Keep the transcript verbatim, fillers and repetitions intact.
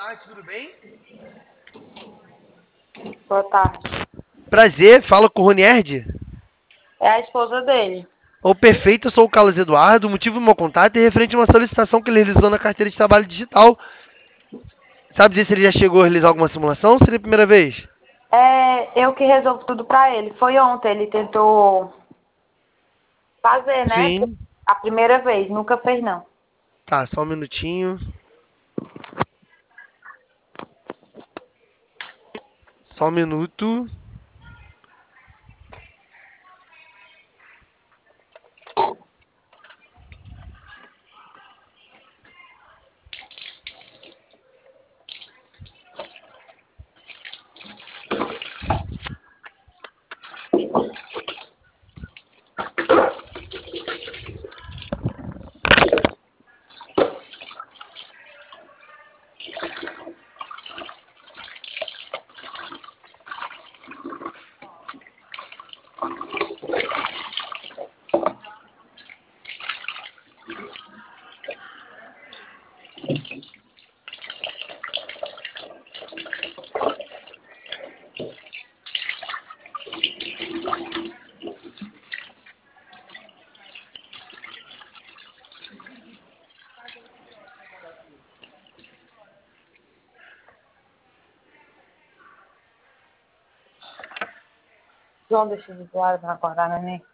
tarde, tudo bem? Boa tarde. Prazer, fala com o Ronierd. É a esposa dele. Ô, perfeito, eu sou o Carlos Eduardo. O motivo do meu contato é referente a uma solicitação que ele realizou na carteira de trabalho digital. Sabe dizer se ele já chegou a realizar alguma simulação ou seria a primeira vez? É eu que resolvo tudo pra ele. Foi ontem, ele tentou fazer, né? Sim. A primeira vez, nunca fez não. Tá, só um minutinho. Só um minuto. João, deixa eu desligar pra acordar, neném.